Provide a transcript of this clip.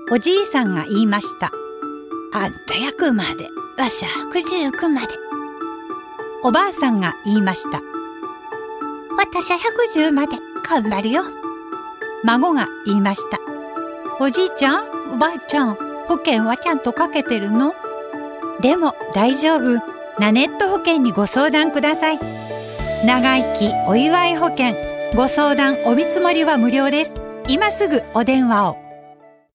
おじいさんが言いました。あんた100まで、わしゃ119まで。おばあさんが言いました。私は110まで頑張るよ。孫が言いました。おじいちゃん、おばあちゃん、保険はちゃんとかけてるの？でも大丈夫。ナネット保険にご相談ください。長生きお祝い保険、ご相談お見積もりは無料です。今すぐお電話を。